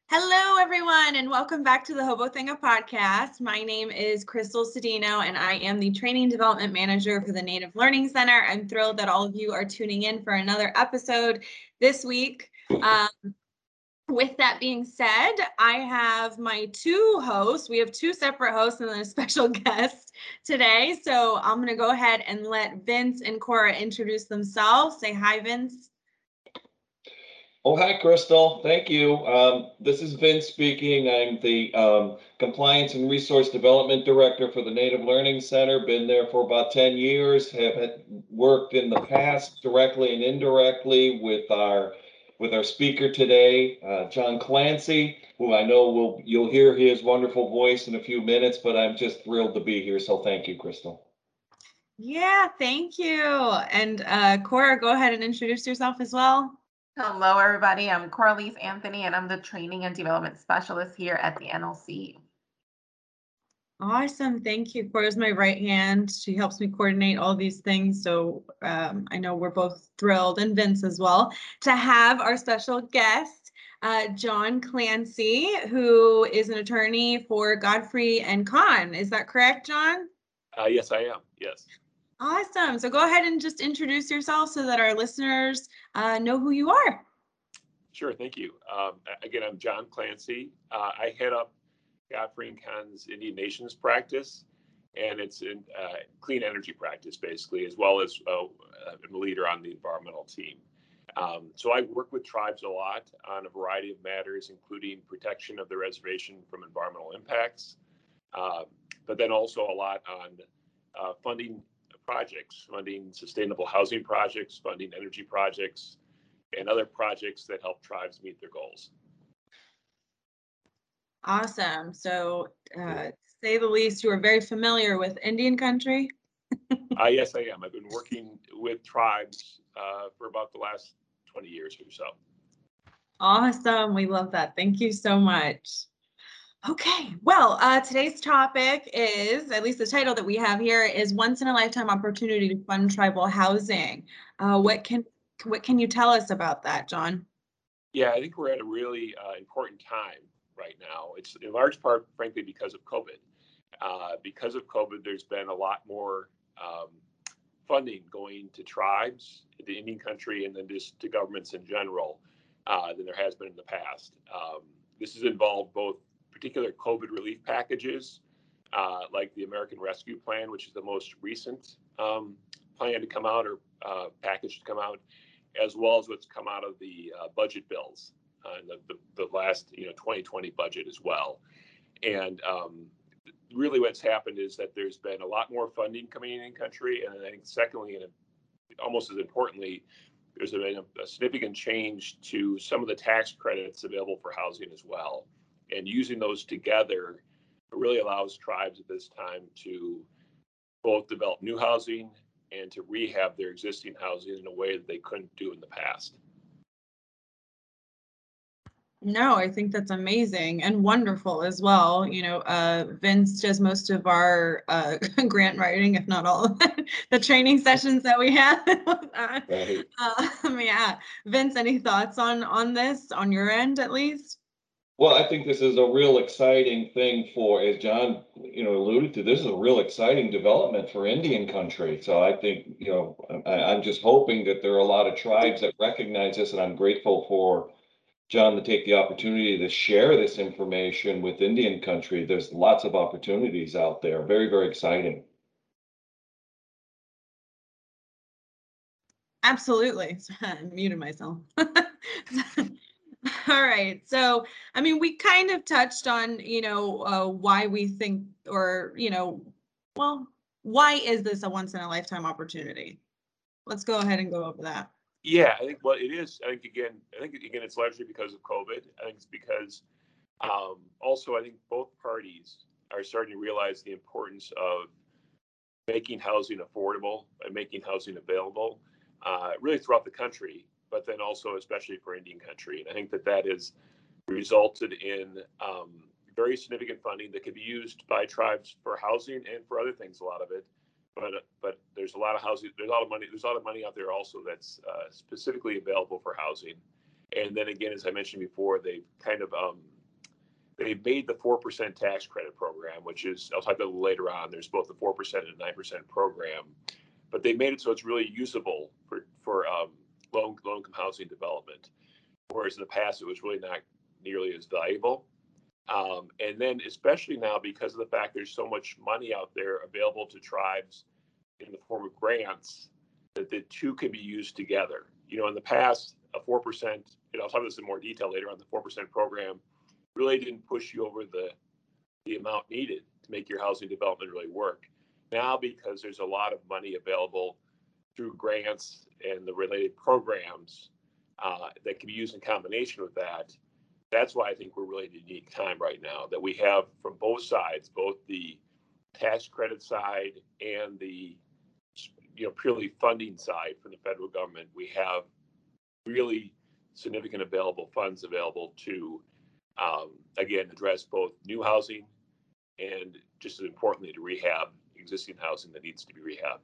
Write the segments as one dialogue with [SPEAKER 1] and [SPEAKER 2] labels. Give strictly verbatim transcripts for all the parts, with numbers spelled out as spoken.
[SPEAKER 1] Hello, everyone, and welcome back to the Hobothinga podcast. My name is Crystal Cedino, and I am the Training Development Manager for the Native Learning Center. I'm thrilled that all of you are tuning in for another episode this week. Um, with that being said, I have my two hosts. We have two separate hosts and then a special guest today. So I'm going to go ahead and let Vince and Cora introduce themselves. Say hi, Vince.
[SPEAKER 2] Oh, hi, Crystal. Thank you. Um, this is Vince speaking. I'm the um, Compliance and Resource Development Director for the Native Learning Center. Been there for about ten years. Have had worked in the past directly and indirectly with our with our speaker today, uh, John Clancy, who I know will you'll hear his wonderful voice in a few minutes. But I'm just thrilled to be here. So thank you, Crystal.
[SPEAKER 1] Yeah, thank you. And uh, Cora, go ahead and introduce yourself as well.
[SPEAKER 3] Hello, everybody. I'm Coralise Anthony, and I'm the Training and Development Specialist here at the N L C.
[SPEAKER 1] Awesome. Thank you. Cora's my right hand. She helps me coordinate all these things. So um, I know we're both thrilled, and Vince as well, to have our special guest, uh, John Clancy, who is an attorney for Godfrey and Kahn. Is that correct, John?
[SPEAKER 4] Uh, yes, I am. Yes.
[SPEAKER 1] Awesome. So go ahead and just introduce yourself so that our listeners uh, know who you are.
[SPEAKER 4] Sure. Thank you. Um, again, I'm John Clancy. Uh, I head up Godfrey and Kahn's Indian Nations practice, and it's in uh, clean energy practice, basically, as well as uh, I'm a leader on the environmental team. Um, so I work with tribes a lot on a variety of matters, including protection of the reservation from environmental impacts, uh, but then also a lot on uh, funding projects, funding sustainable housing projects, funding energy projects, and other projects that help tribes meet their goals.
[SPEAKER 1] Awesome. So, uh, to say the least, you are very familiar with Indian country.
[SPEAKER 4] uh, yes, I am. I've been working with tribes uh, for about the last twenty years or so.
[SPEAKER 1] Awesome. We love that. Thank you so much. Okay, well, uh, today's topic is, at least the title that we have here, is Once in a Lifetime Opportunity to Fund Tribal Housing. Uh, what can what can you tell us about that, John?
[SPEAKER 4] Yeah, I think we're at a really uh, important time right now. It's in large part, frankly, because of COVID. Uh, because of COVID, there's been a lot more um, funding going to tribes, the Indian country, and then just to governments in general uh, than there has been in the past. Um, this has involved both particular COVID relief packages, uh, like the American Rescue Plan, which is the most recent um, plan to come out or uh, package to come out, as well as what's come out of the uh, budget bills uh, and the, the, the last you know twenty twenty budget as well. And um, really what's happened is that there's been a lot more funding coming in the country. And I think secondly, and almost as importantly, there's been a, a significant change to some of the tax credits available for housing as well. And using those together really allows tribes at this time to both develop new housing and to rehab their existing housing in a way that they couldn't do in the past.
[SPEAKER 1] No, I think that's amazing and wonderful as well. You know, uh, Vince does most of our uh, grant writing, if not all of the training sessions that we have. uh,
[SPEAKER 2] Right.
[SPEAKER 1] um, yeah, Vince, any thoughts on on this on your end, at least?
[SPEAKER 2] Well, I think this is a real exciting thing for, as John, you know, alluded to, this is a real exciting development for Indian country. So I think, you know, I, I'm just hoping that there are a lot of tribes that recognize this, and I'm grateful for John to take the opportunity to share this information with Indian country. There's lots of opportunities out there. Very, very exciting.
[SPEAKER 1] Absolutely. I muted myself. All right. So, I mean, we kind of touched on, you know, uh, why we think, or, you know, well, why is this a once in a lifetime opportunity? Let's go ahead and go over that.
[SPEAKER 4] Yeah, I think what it is, I think again, I think again, it's largely because of COVID. I think it's because um, also I think both parties are starting to realize the importance of making housing affordable and making housing available, uh, really throughout the country, but then also especially for Indian country. And I think that that has resulted in um, very significant funding that could be used by tribes for housing and for other things. A lot of it. But but there's a lot of housing. There's a lot of money. There's a lot of money out there also that's uh, specifically available for housing. And then again, as I mentioned before, they've kind of um, they've made the four percent tax credit program, which is, I'll talk about a little later on, there's both the four percent and nine percent program, but they made it so it's really usable for, for um, low, low income housing development. Whereas in the past, it was really not nearly as valuable. Um, and then especially now, because of the fact there's so much money out there available to tribes in the form of grants, that the two can be used together. You know, in the past, a four percent, you know, I'll talk about this in more detail later on, the four percent program really didn't push you over the, the amount needed to make your housing development really work. Now, because there's a lot of money available through grants and the related programs uh, that can be used in combination with that, that's why I think we're really in a unique time right now, that we have from both sides, both the tax credit side and the, you know, purely funding side from the federal government, we have really significant available funds available to, um, again, address both new housing and, just as importantly, to rehab existing housing that needs to be rehabbed.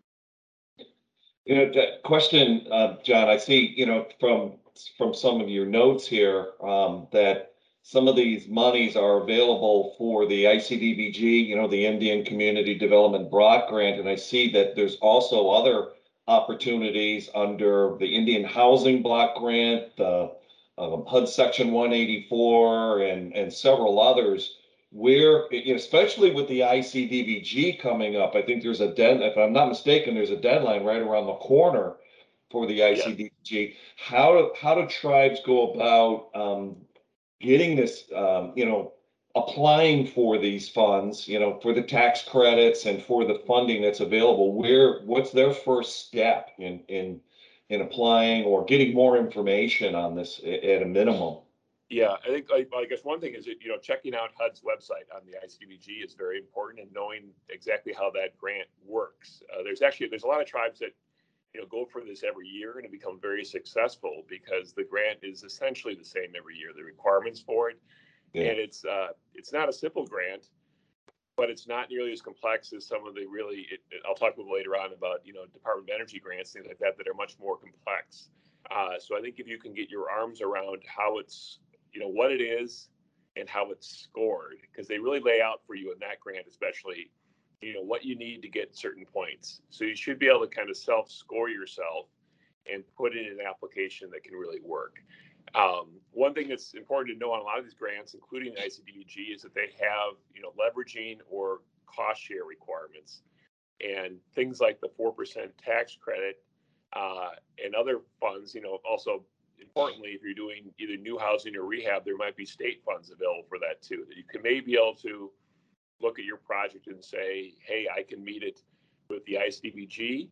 [SPEAKER 2] You know, that question, uh, John, I see, you know, from from some of your notes here, um, that some of these monies are available for the I C D B G, you know, the Indian Community Development Block Grant. And I see that there's also other opportunities under the Indian Housing Block Grant, the um, H U D Section one eighty-four, and, and several others, where, you know, especially with the I C D B G coming up, I think there's a dead, if I'm not mistaken, there's a deadline right around the corner for the I C D B G. Yeah. How do, how do tribes go about um, getting this, um, you know, applying for these funds, you know, for the tax credits and for the funding that's available? Where, what's their first step in, in, in applying or getting more information on this at a minimum?
[SPEAKER 4] Yeah, I think I, I guess one thing is that, you know, checking out H U D's website on the I C D B G is very important, and knowing exactly how that grant works. Uh, there's actually there's a lot of tribes that, you know, go for this every year and have become very successful because the grant is essentially the same every year. The requirements for it, yeah. and it's uh, it's not a simple grant, but it's not nearly as complex as some of the really. It, it, I'll talk a little later on about, you know, Department of Energy grants, things like that, that are much more complex. Uh, so I think if you can get your arms around how it's, you know, what it is and how it's scored, because they really lay out for you in that grant, especially, you know, what you need to get certain points. So you should be able to kind of self-score yourself and put in an application that can really work. Um, one thing that's important to know on a lot of these grants, including the I C D B G, is that they have, you know, leveraging or cost share requirements, and things like the four percent tax credit uh, and other funds, you know, also importantly, if you're doing either new housing or rehab, there might be state funds available for that too, that you can maybe be able to look at your project and say, hey, I can meet it with the I C D B G,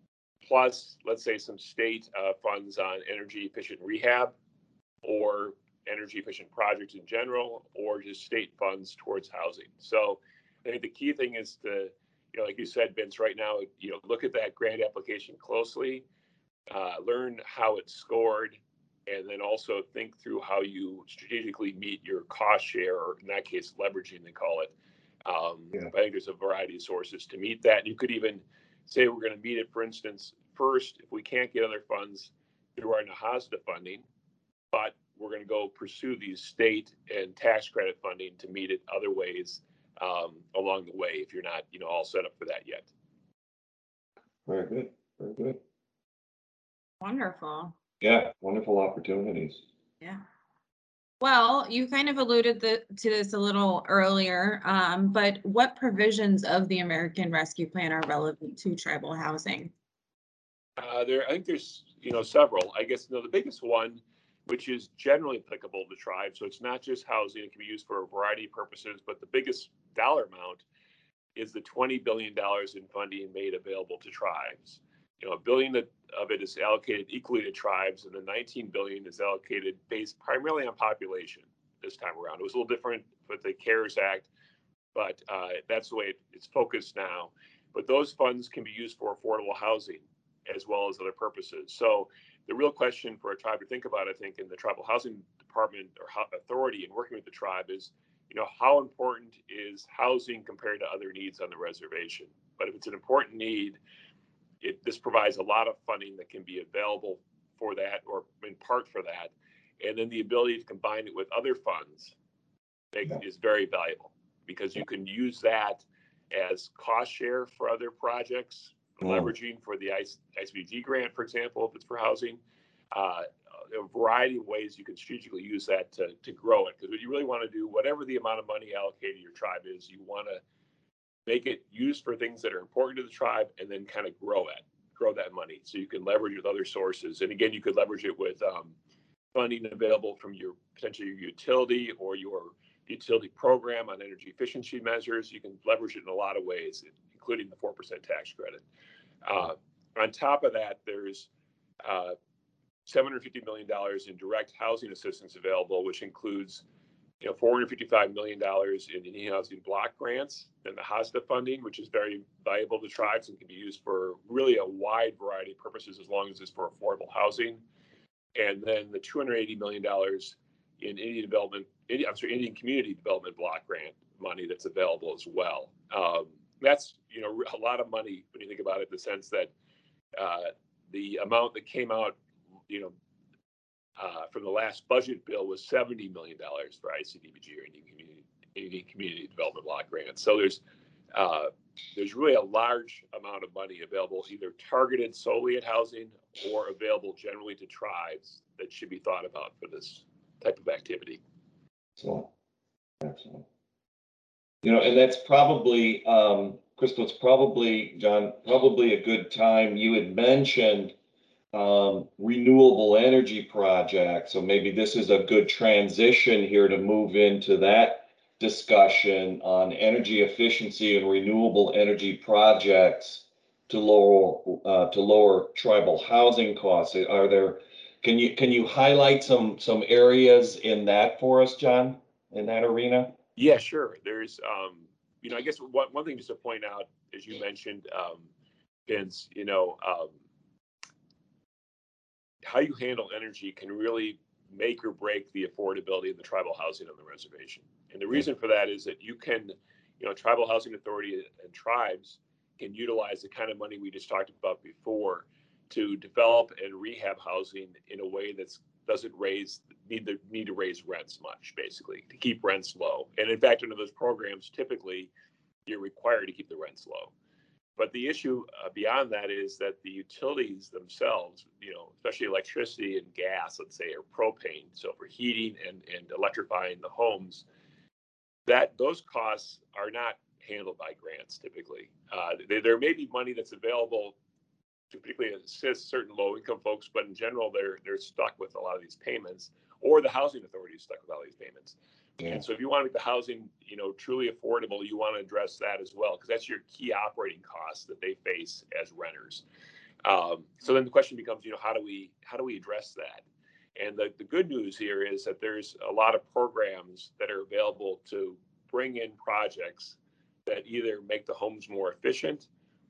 [SPEAKER 4] plus, let's say, some state uh, funds on energy efficient rehab or energy efficient projects in general, or just state funds towards housing. So I think the key thing is to, you know, like you said, Vince, right now, you know, look at that grant application closely, uh, learn how it's scored, and then also think through how you strategically meet your cost share, or in that case, leveraging, they call it. Um, yeah. I think there's a variety of sources to meet that. You could even say we're going to meet it, for instance, first, if we can't get other funds through our NAHASDA funding, but we're going to go pursue these state and tax credit funding to meet it other ways um, along the way, if you're not, you know, all set up for that yet.
[SPEAKER 2] Very good. Very good.
[SPEAKER 1] Wonderful.
[SPEAKER 2] Yeah, wonderful opportunities.
[SPEAKER 1] Yeah. Well, you kind of alluded the, to this a little earlier, um, but what provisions of the American Rescue Plan are relevant to tribal housing?
[SPEAKER 4] Uh, there, I think there's, you know, several. I guess, you know, the biggest one, which is generally applicable to tribes, so it's not just housing, it can be used for a variety of purposes, but the biggest dollar amount is the twenty billion dollars in funding made available to tribes. You know, a billion of it is allocated equally to tribes, and the nineteen billion dollars is allocated based primarily on population this time around. It was a little different with the CARES Act, but uh, that's the way it, it's focused now. But those funds can be used for affordable housing as well as other purposes. So the real question for a tribe to think about, I think, in the tribal housing department or authority and working with the tribe is, you know, how important is housing compared to other needs on the reservation? But if it's an important need, It, this provides a lot of funding that can be available for that, or in part for that, and then the ability to combine it with other funds make, is very valuable because you can use that as cost share for other projects, mm. leveraging for the I C B G grant, for example, if it's for housing. Uh, a variety of ways you can strategically use that to, to grow it. Because what you really want to do, whatever the amount of money allocated to your tribe is, you want to make it used for things that are important to the tribe and then kind of grow it, grow that money. So you can leverage with other sources. And again, you could leverage it with um, funding available from your potentially your utility or your utility program on energy efficiency measures. You can leverage it in a lot of ways, including the four percent tax credit. Uh, on top of that, there's uh, seven hundred fifty million dollars in direct housing assistance available, which includes you know, four hundred fifty-five million dollars in Indian housing block grants and the HOSTA funding, which is very valuable to tribes and can be used for really a wide variety of purposes as long as it's for affordable housing. And then the two hundred eighty million dollars in Indian development, I'm sorry, Indian community development block grant money that's available as well. Um, that's, you know, a lot of money when you think about it, in the sense that uh, the amount that came out, you know, Uh, from the last budget bill was seventy million dollars for I C D B G or Indian Community, Indian Community Development Block Grants. So there's uh, there's really a large amount of money available, either targeted solely at housing or available generally to tribes that should be thought about for this type of activity.
[SPEAKER 2] So, excellent. You know, and that's probably, um, Crystal, it's probably, John, probably a good time. You had mentioned um, renewable energy projects. So maybe this is a good transition here to move into that discussion on energy efficiency and renewable energy projects to lower uh, to lower tribal housing costs. Are there, can you can you highlight some some areas in that for us, John, in that arena?
[SPEAKER 4] Yeah, sure. There's, um, you know, I guess one one thing just to point out, as you mentioned, um, Vince, you know, um, how you handle energy can really make or break the affordability of the tribal housing on the reservation. And the reason for that is that you can, you know, tribal housing authority and tribes can utilize the kind of money we just talked about before to develop and rehab housing in a way that's doesn't raise need to need to raise rents much, basically, to keep rents low. And in fact, under those programs, typically you're required to keep the rents low. But the issue uh, beyond that is that the utilities themselves, you know, especially electricity and gas, let's say, or propane, so for heating and, and electrifying the homes, that those costs are not handled by grants typically. Uh, there, there may be money that's available to particularly assist certain low-income folks, but in general, they're they're stuck with a lot of these payments, or the housing authority is stuck with all these payments. Yeah. And so if you want to make the housing, you know, truly affordable, you want to address that as well, because that's your key operating costs that they face as renters. Um, so then the question becomes, you know, how do we how do we address that? And the, the good news here is that there's a lot of programs that are available to bring in projects that either make the homes more efficient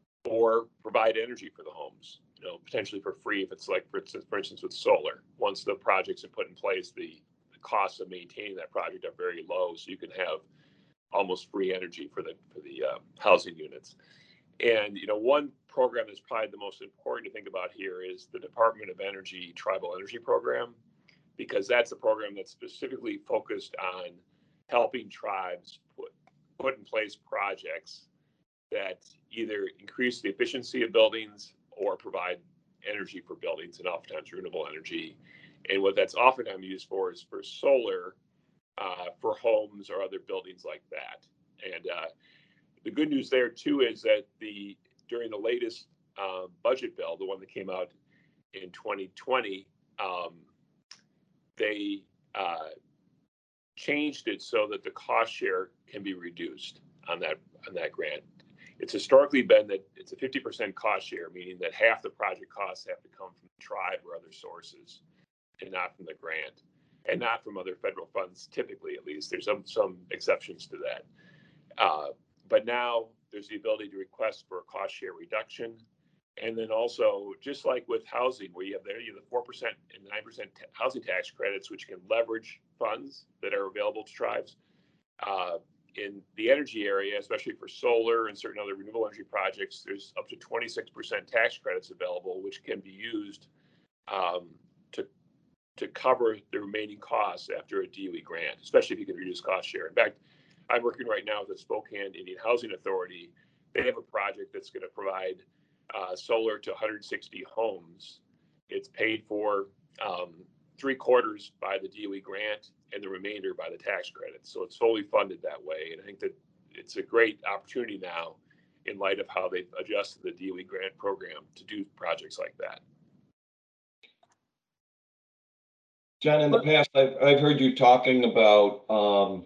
[SPEAKER 4] or provide energy for the homes, you know, potentially for free if it's like, for instance, for instance with solar. Once the projects are put in place, the, the costs of maintaining that project are very low, so you can have almost free energy for the for the uh, housing units. And you know, one program that's probably the most important to think about here is the Department of Energy Tribal Energy Program, because that's a program that's specifically focused on helping tribes put put in place projects that either increase the efficiency of buildings or provide energy for buildings, and oftentimes renewable energy. And what that's oftentimes used for is for solar, uh, for homes or other buildings like that. And uh, the good news there too is that the during the latest uh, budget bill, the one that came out in twenty twenty, um, they uh, changed it so that the cost share can be reduced on that on that grant. It's historically been that it's a fifty percent cost share, meaning that half the project costs have to come from the tribe or other sources and not from the grant, and not from other federal funds, typically at least. There's some, some exceptions to that. Uh, but now there's the ability to request for a cost share reduction. And then also, just like with housing, where you have there, you have the four percent and nine percent t- housing tax credits, which can leverage funds that are available to tribes. Uh, in the energy area, especially for solar and certain other renewable energy projects, there's up to twenty-six percent tax credits available, which can be used um, to to cover the remaining costs after a D O E grant, especially if you can reduce cost share. In fact, I'm working right now with the Spokane Indian Housing Authority. They have a project that's going to provide uh, solar to one hundred sixty homes. It's paid for um, three quarters by the D O E grant and the remainder by the tax credits. So it's fully funded that way. And I think that it's a great opportunity now in light of how they've adjusted the D O E grant program to do projects like that.
[SPEAKER 2] John, in the past, I've, I've heard you talking about um,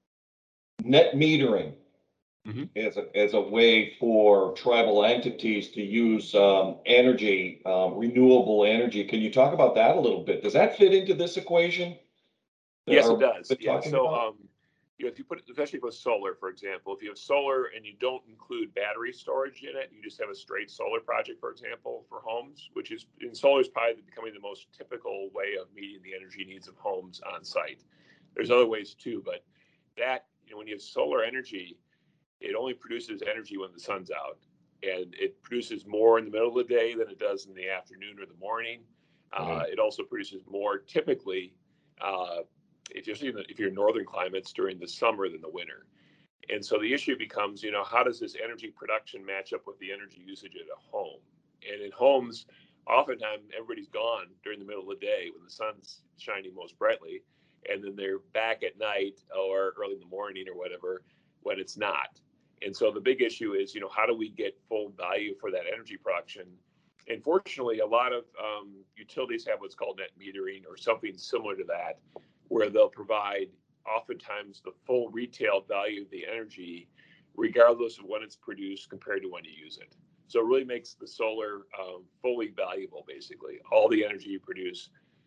[SPEAKER 2] net metering mm-hmm. as a, as a way for tribal entities to use um, energy, um, renewable energy. Can you talk about that a little bit? Does that fit into this equation?
[SPEAKER 4] Yes, it does. Yeah. So, um, you know, if you put, especially with solar, for example, if you have solar and you don't include battery storage in it, you just have a straight solar project, for example, for homes, which is, in solar is probably becoming the most typical way of meeting the energy needs of homes on site. There's other ways too, but that, you know, when you have solar energy, it only produces energy when the sun's out, and it produces more in the middle of the day than it does in the afternoon or the morning. Mm-hmm. Uh, it also produces more typically, uh, if you're in the, if you're in northern climates, during the summer than the winter. And so the issue becomes, you know, how does this energy production match up with the energy usage at a home? And in homes, oftentimes everybody's gone during the middle of the day when the sun's shining most brightly, and then they're back at night or early in the morning or whatever when it's not. And so the big issue is, you know, how do we get full value for that energy production? And fortunately, a lot of um, utilities have what's called net metering or something similar to that, where they'll provide oftentimes the full retail value of the energy, regardless of when it's produced compared to when you use it. So it really makes the solar um, fully valuable, basically. All the energy you produce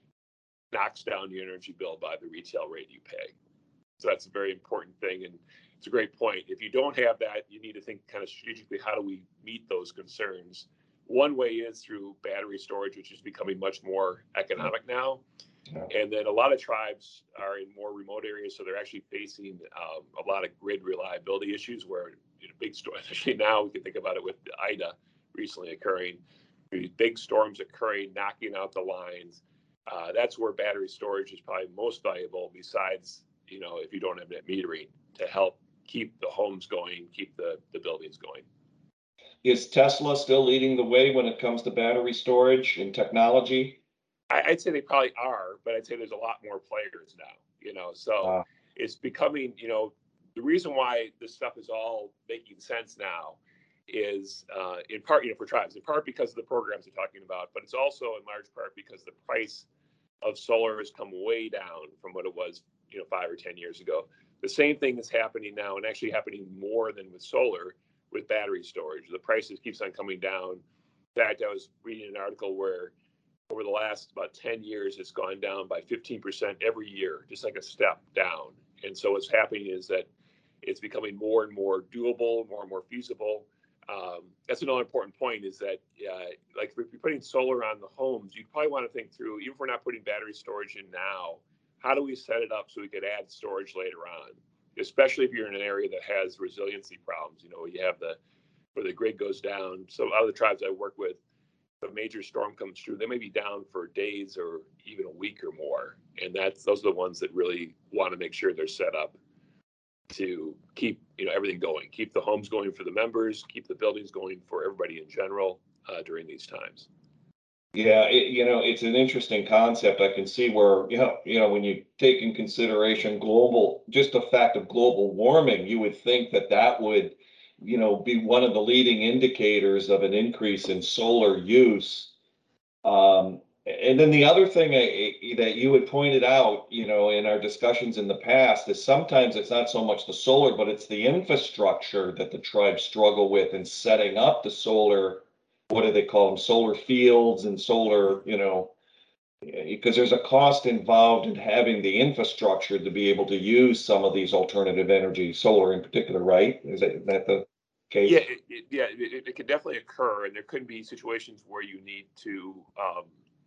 [SPEAKER 4] knocks down your energy bill by the retail rate you pay. So that's a very important thing. And it's a great point. If you don't have that, you need to think kind of strategically, how do we meet those concerns? One way is through battery storage, which is becoming much more economic now. And then a lot of tribes are in more remote areas, so they're actually facing um, a lot of grid reliability issues where, you know, big storms, especially now, we can think about it with Ida recently occurring, these big storms occurring, knocking out the lines. Uh, that's where battery storage is probably most valuable, besides, you know, if you don't have net metering, to help keep the homes going, keep the, the buildings going.
[SPEAKER 2] Is Tesla still leading the way when it comes to battery storage and technology?
[SPEAKER 4] I'd say they probably are, but I'd say there's a lot more players now, you know, so wow. It's becoming, you know, the reason why this stuff is all making sense now is uh, in part, you know, for tribes, in part because of the programs they're talking about, but it's also in large part because the price of solar has come way down from what it was, you know, five or ten years ago. The same thing is happening now, and actually happening more than with solar, with battery storage. The prices keeps on coming down. In fact, I was reading an article where over the last about ten years, it's gone down by fifteen percent every year, just like a step down. And so what's happening is that it's becoming more and more doable, more and more feasible. Um, that's another important point, is that, uh, like, if you're putting solar on the homes, you'd probably want to think through, even if we're not putting battery storage in now, how do we set it up so we could add storage later on, especially if you're in an area that has resiliency problems. You know, you have the, where the grid goes down. So other tribes I work with, a major storm comes through, they may be down for days or even a week or more. And that's, those are the ones that really want to make sure they're set up to keep, you know, everything going, keep the homes going for the members, keep the buildings going for everybody in general uh, during these times.
[SPEAKER 2] Yeah, it, you know, it's an interesting concept. I can see where, you know, you know, when you take in consideration global, just the fact of global warming, you would think that that would, you know, be one of the leading indicators of an increase in solar use. Um, and then the other thing I, that you had pointed out, you know, in our discussions in the past, is sometimes it's not so much the solar, but it's the infrastructure that the tribes struggle with in setting up the solar. What do they call them? Solar fields and solar, you know, because there's a cost involved in having the infrastructure to be able to use some of these alternative energy, solar in particular, right? Is that, is that the case?
[SPEAKER 4] Yeah, it, it, yeah, it, it could definitely occur, and there could be situations where you need to, um,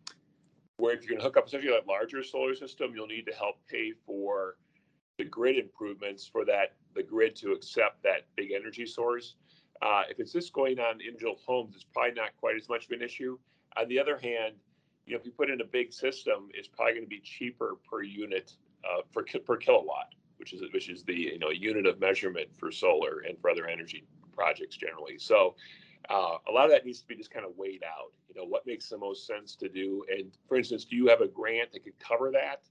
[SPEAKER 4] where if you're going to hook up especially a larger solar system, you'll need to help pay for the grid improvements for that, the grid to accept that big energy source. Uh, if it's just going on individual homes, it's probably not quite as much of an issue. On the other hand, you know, if you put in a big system, it's probably going to be cheaper per unit uh, for per kilowatt, which is which is the you know unit of measurement for solar and for other energy projects generally. So uh, a lot of that needs to be just kind of weighed out. You know, what makes the most sense to do? And for instance, do you have a grant that could cover that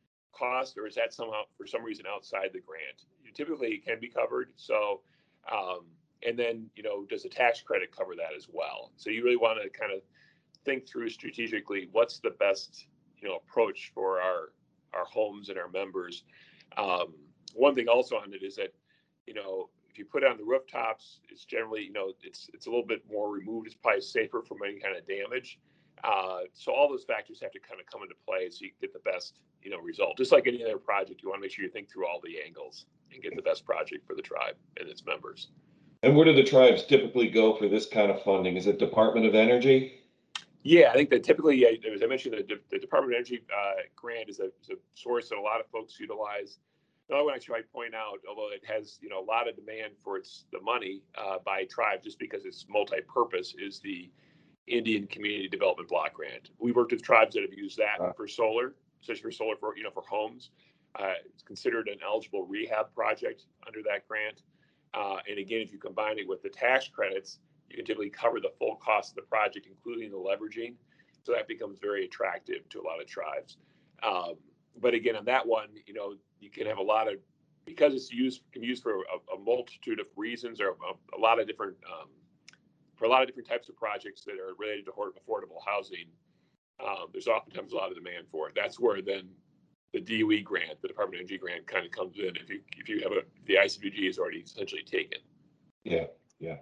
[SPEAKER 4] cost, or is that somehow for some reason outside the grant? You typically it can be covered. So um, and then you know, does a tax credit cover that as well? So you really want to kind of think through strategically what's the best you know approach for our our homes and our members. Um, one thing also on it is that you know if you put it on the rooftops, it's generally you know it's it's a little bit more removed. It's probably safer from any kind of damage. Uh, so all those factors have to kind of come into play so you get the best you know result. Just like any other project, you want to make sure you think through all the angles and get the best project for the tribe and its members.
[SPEAKER 2] And where do the tribes typically go for this kind of funding? Is it Department of Energy?
[SPEAKER 4] Yeah, I think that typically, yeah, as I mentioned, the, the Department of Energy uh, grant is a, is a source that a lot of folks utilize. Another one I should point out, although it has you know a lot of demand for its the money uh, by tribe, just because it's multi-purpose, is the Indian Community Development Block Grant. We've worked with tribes that have used that uh, for solar, especially for solar for you know for homes. Uh, it's considered an eligible rehab project under that grant. Uh, and again, if you combine it with the tax credits, you can typically cover the full cost of the project, including the leveraging. So that becomes very attractive to a lot of tribes. Um, but again, on that one, you know, you can have a lot of, because it's used, can be used for a, a multitude of reasons, or a, a lot of different, um, for a lot of different types of projects that are related to affordable housing. Um, there's oftentimes a lot of demand for it. That's where then the D O E grant, the Department of Energy grant, kind of comes in. If you if you have a the I C B G is already essentially taken.
[SPEAKER 2] Yeah, yeah.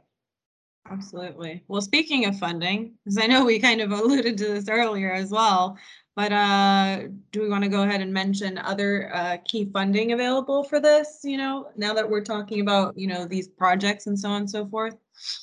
[SPEAKER 1] Absolutely. Well, speaking of funding, because I know we kind of alluded to this earlier as well, but uh, do we want to go ahead and mention other uh, key funding available for this, you know, now that we're talking about, you know, these projects and so on and so forth?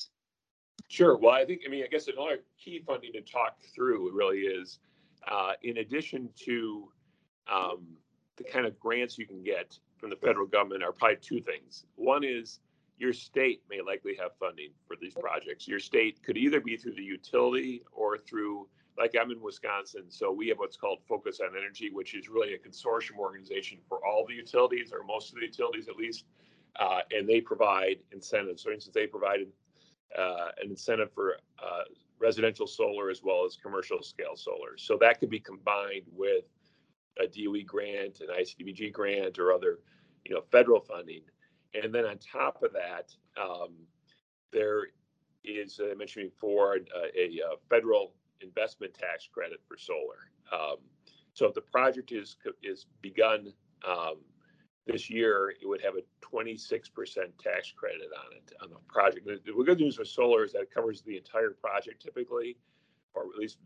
[SPEAKER 4] Sure. Well, I think, I mean, I guess another key funding to talk through really is, uh, in addition to um, the kind of grants you can get from the federal government, are probably two things. One is your state may likely have funding for these projects. Your state could either be through the utility or through, like I'm in Wisconsin, so we have what's called Focus on Energy, which is really a consortium organization for all the utilities, or most of the utilities at least, uh, and they provide incentives. For instance, they provided uh, an incentive for uh, residential solar as well as commercial scale solar. So that could be combined with a D O E grant, an I C D B G grant, or other, you know, federal funding. And then on top of that, um, there is, as I mentioned before, a, a, a federal investment tax credit for solar. Um, so if the project is is begun um, this year, it would have a twenty-six percent tax credit on it on the project. The, the good news with solar is that it covers the entire project typically, or at least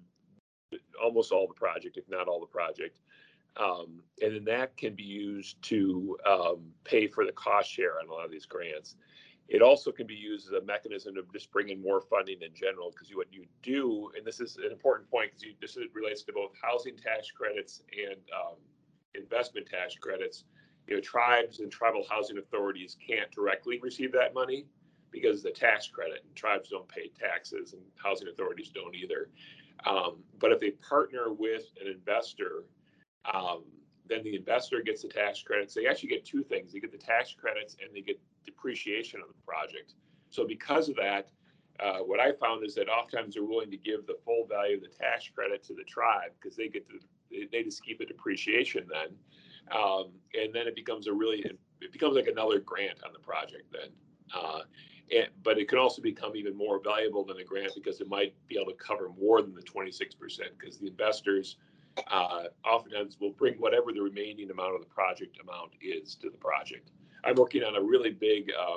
[SPEAKER 4] almost all the project, if not all the project. Um, and then that can be used to um, pay for the cost share on a lot of these grants. It also can be used as a mechanism to just bring in more funding in general, because what you do, and this is an important point, because this relates to both housing tax credits and um, investment tax credits. You know, tribes and tribal housing authorities can't directly receive that money because of the tax credit, and tribes don't pay taxes and housing authorities don't either. Um, but if they partner with an investor, um, then the investor gets the tax credits. They actually get two things. They get the tax credits and they get depreciation of the project. So because of that, uh, what I found is that oftentimes they're willing to give the full value of the tax credit to the tribe, because they get to, they just keep the depreciation then. Um, and then it becomes a really, it becomes like another grant on the project then. Uh, and, but it can also become even more valuable than a grant, because it might be able to cover more than the twenty-six percent, because the investors uh, oftentimes will bring whatever the remaining amount of the project amount is to the project. I'm working on a really big um,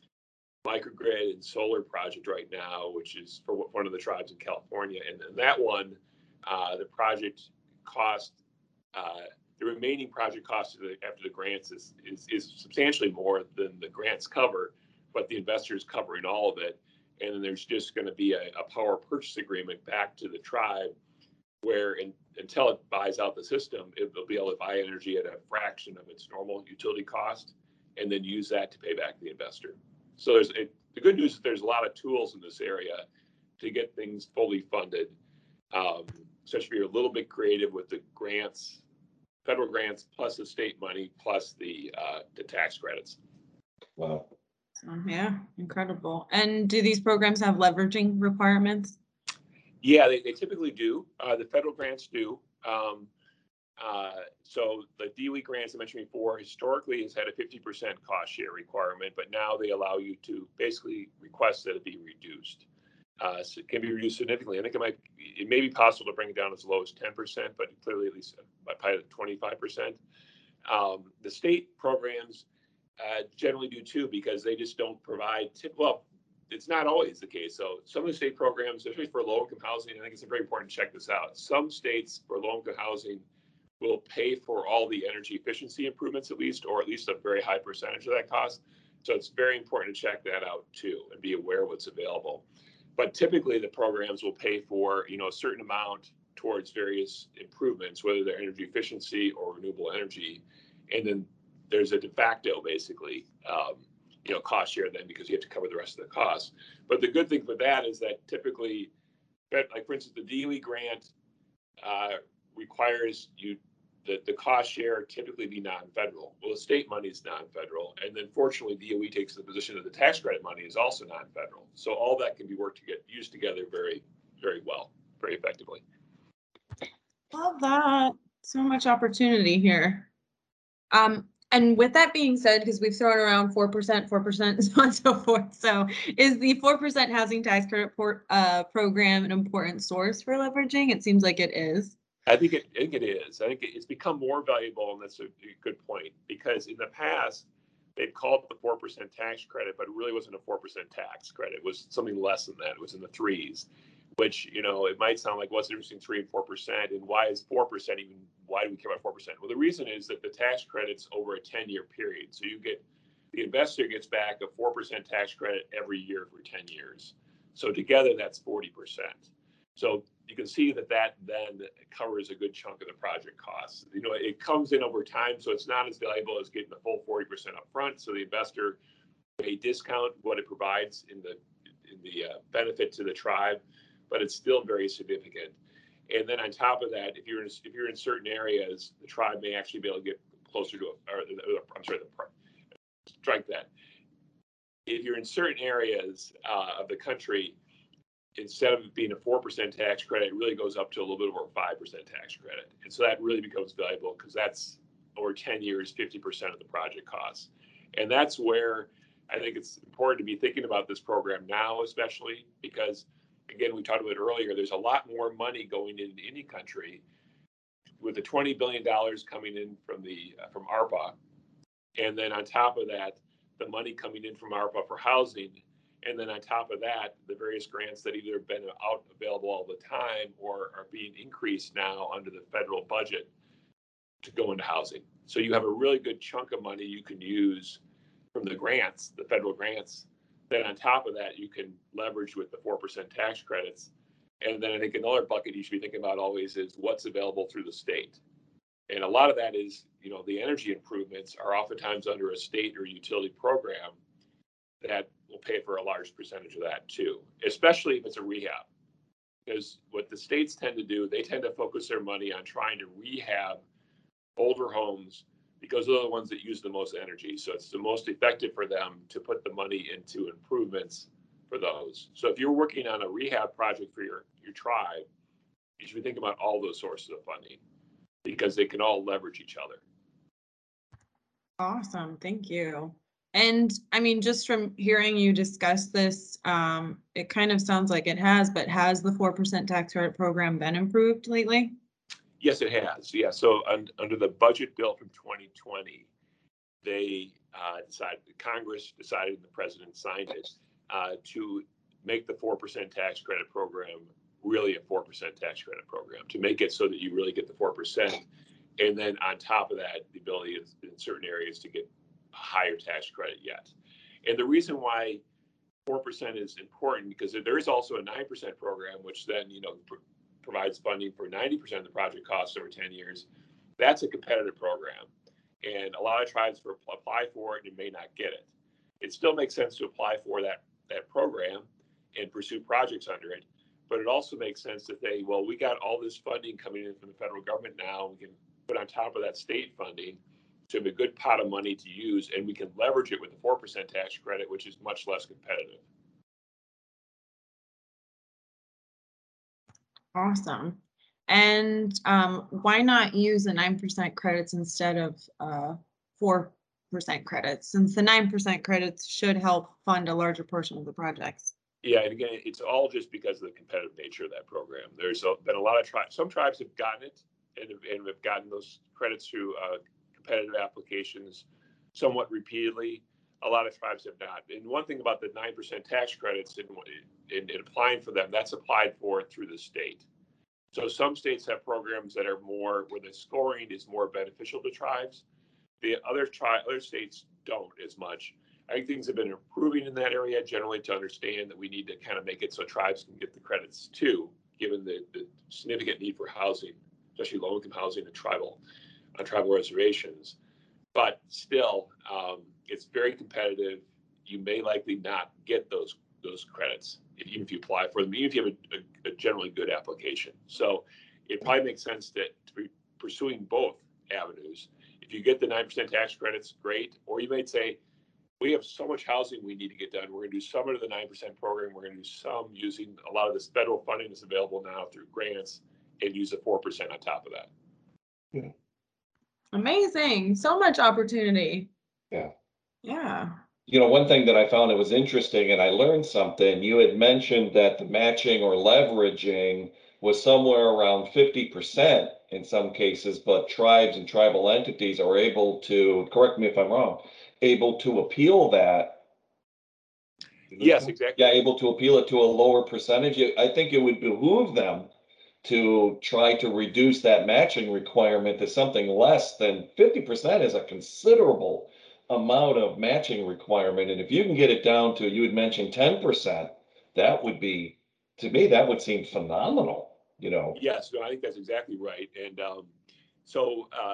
[SPEAKER 4] microgrid and solar project right now, which is for one of the tribes in California. And, and that one, uh, the project cost, uh, the remaining project cost of the, after the grants is, is, is substantially more than the grants cover, but the investor is covering all of it. And then there's just going to be a, a power purchase agreement back to the tribe, where in, until it buys out the system, it will be able to buy energy at a fraction of its normal utility cost, and then use that to pay back the investor. So there's a, the good news is there's a lot of tools in this area to get things fully funded. Um, especially if you're a little bit creative with the grants, federal grants, plus the state money, plus the uh, the tax credits.
[SPEAKER 2] Wow.
[SPEAKER 1] So, yeah, incredible. And do these programs have leveraging requirements?
[SPEAKER 4] Yeah, they, they typically do. Uh, the federal grants do. Um, uh, so the D O E grants I mentioned before historically has had a fifty percent cost share requirement, but now they allow you to basically request that it be reduced. Uh, so it can be reduced significantly. I think it might, it may be possible to bring it down as low as ten percent, but clearly at least by probably twenty-five percent. Um, the state programs uh, generally do too, because they just don't provide, tip, well, it's not always the case. So some of the state programs, especially for low-income housing, I think it's very important to check this out. Some states for low-income housing will pay for all the energy efficiency improvements at least, or at least a very high percentage of that cost. So it's very important to check that out too and be aware of what's available. But typically the programs will pay for, you know, a certain amount towards various improvements, whether they're energy efficiency or renewable energy. And then there's a de facto basically, um, you know, cost share then because you have to cover the rest of the costs. But the good thing for that is that typically, like for instance, the D O E grant uh, requires you that the cost share typically be non-federal. Well, the state money is non-federal, and then fortunately, D O E takes the position that the tax credit money is also non-federal. So all that can be worked to get used together very, very well, very effectively.
[SPEAKER 1] Love that. So much opportunity here. Um, and with that being said, because we've thrown around four percent, four percent, and so on and so forth. So is the four percent housing tax credit por- uh, program an important source for leveraging? It seems like it is.
[SPEAKER 4] I think it, I think it is. I think it's become more valuable, and that's a good point, because in the past, they'd called it the four percent tax credit, but it really wasn't a four percent tax credit. It was something less than that. It was in the threes, which, you know, it might sound like what's the difference between three and four percent, and why is four percent even, why do we care about four percent? Well, the reason is that the tax credit's over a ten-year period. So you get, the investor gets back a four percent tax credit every year for ten years. So together, that's forty percent. So you can see that that then covers a good chunk of the project costs. You know, it comes in over time, so it's not as valuable as getting the full forty percent up front. So the investor may discount what it provides in the in the uh, benefit to the tribe, but it's still very significant. And then on top of that, if you're in, if you're in certain areas, the tribe may actually be able to get closer to, a, or, or I'm sorry, the, strike that. If you're in certain areas uh, of the country, instead of it being a four percent tax credit, it really goes up to a little bit over a five percent tax credit. And so that really becomes valuable because that's over ten years, fifty percent of the project costs. And that's where I think it's important to be thinking about this program now, especially because, again, we talked about it earlier, there's a lot more money going into any country with the twenty billion dollars coming in from the uh, from ARPA. And then on top of that, the money coming in from ARPA for housing. And then on top of that, the various grants that either have been out available all the time or are being increased now under the federal budget to go into housing. So you have a really good chunk of money you can use from the grants, the federal grants. Then on top of that, you can leverage with the four percent tax credits. And then I think another bucket you should be thinking about always is what's available through the state. And a lot of that is, you know, the energy improvements are oftentimes under a state or utility program that will pay for a large percentage of that too, especially if it's a rehab. Because what the states tend to do, they tend to focus their money on trying to rehab older homes because they're the ones that use the most energy. So it's the most effective for them to put the money into improvements for those. So if you're working on a rehab project for your, your tribe, you should be thinking about all those sources of funding because they can all leverage each other.
[SPEAKER 1] Awesome. Thank you. And I mean, just from hearing you discuss this, um, it kind of sounds like it has, but has the four percent tax credit program been improved lately?
[SPEAKER 4] Yes, it has. Yeah. So un, under the budget bill from twenty twenty, they uh, decided, Congress decided, and the president signed it, uh, to make the four percent tax credit program really a four percent tax credit program, to make it so that you really get the four percent. And then on top of that, the ability is, in certain areas to get a higher tax credit yet. And the reason why four percent is important, because there is also a nine percent program, which then, you know, pr- provides funding for ninety percent of the project costs over ten years. That's a competitive program. And a lot of tribes for, apply for it and may not get it. It still makes sense to apply for that, that program and pursue projects under it. but it also makes sense to say, well, we got all this funding coming in from the federal government now. We can put on top of that state funding to have a good pot of money to use, and we can leverage it with the four percent tax credit, which is much less competitive.
[SPEAKER 1] Awesome. And um, why not use the nine percent credits instead of uh, four percent credits, since the nine percent credits should help fund a larger portion of the projects?
[SPEAKER 4] Yeah, and again, it's all just because of the competitive nature of that program. There's a, been a lot of tribes. Some tribes have gotten it and have, and have gotten those credits through uh, competitive applications somewhat repeatedly. A lot of tribes have not. And one thing about the nine percent tax credits and in, in, in applying for them, that's applied for through the state. So some states have programs that are more where the scoring is more beneficial to tribes. The other tri- other states don't as much. I think things have been improving in that area generally to understand that we need to kind of make it so tribes can get the credits too, given the, the significant need for housing, especially low-income housing and tribal on tribal reservations. But still, um, it's very competitive. You may likely not get those those credits, even if you apply for them, even if you have a, a, a generally good application. So it probably makes sense to, to be pursuing both avenues. If you get the nine percent tax credits, great. Or you might say, we have so much housing we need to get done. We're going to do some of the nine percent program. We're going to do some using a lot of this federal funding that's available now through grants and use the four percent on top of that.
[SPEAKER 2] Yeah.
[SPEAKER 1] Amazing. So much opportunity.
[SPEAKER 2] Yeah.
[SPEAKER 1] Yeah.
[SPEAKER 2] You know, one thing that I found that was interesting, and I learned something, you had mentioned that the matching or leveraging was somewhere around fifty percent in some cases, but tribes and tribal entities are able to, correct me if I'm wrong, able to appeal that.
[SPEAKER 4] Yes, exactly.
[SPEAKER 2] Yeah, able to appeal it to a lower percentage. I think it would behoove them to try to reduce that matching requirement to something less than fifty percent is a considerable amount of matching requirement. And if you can get it down to, you had mentioned ten percent, that would be, to me, that would seem phenomenal, you know?
[SPEAKER 4] Yes, no, I think that's exactly right. And um, so uh,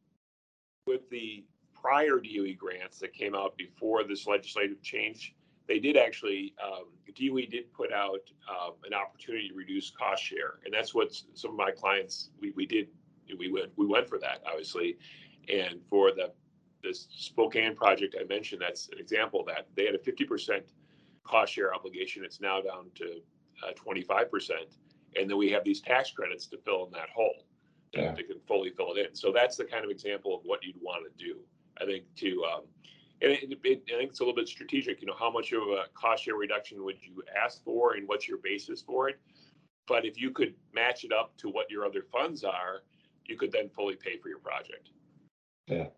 [SPEAKER 4] with the prior D O E grants that came out before this legislative change, they did actually, um, D O E did put out um, an opportunity to reduce cost share. And that's what some of my clients, we, we did, we went, we went for that, obviously. And for the this Spokane project I mentioned, that's an example of that. They had a fifty percent cost share obligation. It's now down to uh, twenty-five percent. And then we have these tax credits to fill in that hole, to,
[SPEAKER 2] Yeah.
[SPEAKER 4] to can fully fill it in. So that's the kind of example of what you'd want to do, I think, to, um, and it, it, I think it's a little bit strategic, you know, how much of a cost share reduction would you ask for and what's your basis for it? But if you could match it up to what your other funds are, you could then fully pay for your project.
[SPEAKER 2] Yeah.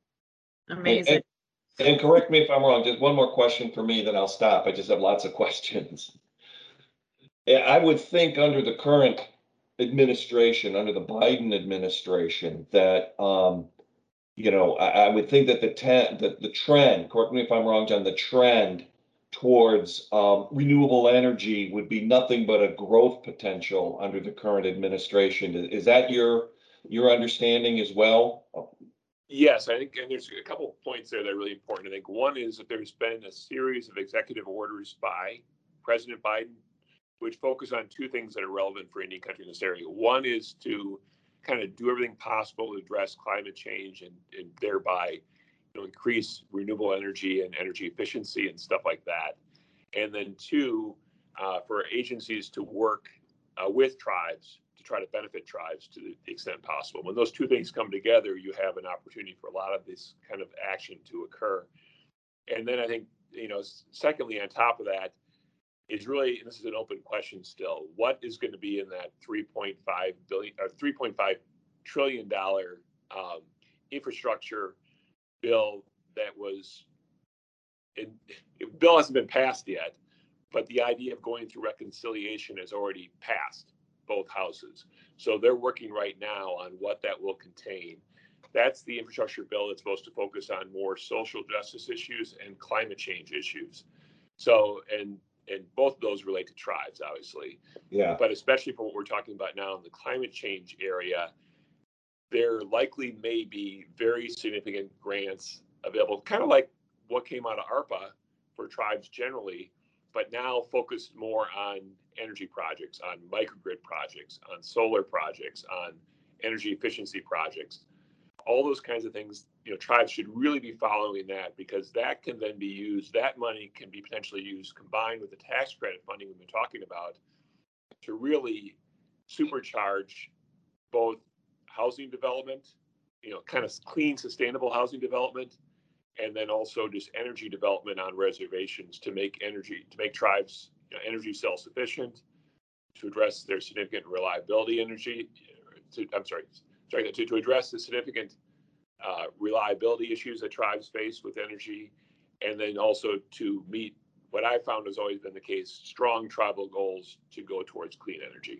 [SPEAKER 1] Amazing.
[SPEAKER 2] And, and, and correct me if I'm wrong, just one more question for me, then I'll stop. I just have lots of questions. Yeah, I would think under the current administration, under the Biden administration, that, um, you know, I, I would think that the ten, the, the trend, correct me if I'm wrong, John, the trend towards um, renewable energy would be nothing but a growth potential under the current administration. Is, is that your your understanding as well?
[SPEAKER 4] Yes, I think, and there's a couple of points there that are really important. I think one is that there's been a series of executive orders by President Biden, which focus on two things that are relevant for Indian country in this area. One is to kind of do everything possible to address climate change and, and thereby, you know, increase renewable energy and energy efficiency and stuff like that. And then two, uh, for agencies to work uh, with tribes to try to benefit tribes to the extent possible. When those two things come together, you have an opportunity for a lot of this kind of action to occur. And then I think, you know, secondly, on top of that, is really, and this is an open question still, what is going to be in that three point five billion or three point five trillion dollar um, infrastructure bill that was, in, it, bill hasn't been passed yet, but the idea of going through reconciliation has already passed both houses. So they're working right now on what that will contain. That's the infrastructure bill that's supposed to focus on more social justice issues and climate change issues. So, and and both of those relate to tribes, obviously.
[SPEAKER 2] Yeah.
[SPEAKER 4] But especially for what we're talking about now in the climate change area, there likely may be very significant grants available, kind of like what came out of ARPA for tribes generally, but now focused more on energy projects, on microgrid projects, on solar projects, on energy efficiency projects. All those kinds of things, you know, tribes should really be following that, because that can then be used, that money can be potentially used combined with the tax credit funding we've been talking about to really supercharge both housing development, you know, kind of clean, sustainable housing development, and then also just energy development on reservations to make energy, to make tribes, you know, energy self-sufficient, to address their significant reliability energy, to, I'm sorry, sorry to, to address the significant uh, reliability issues that tribes face with energy, and then also to meet what I found has always been the case, strong tribal goals to go towards clean energy.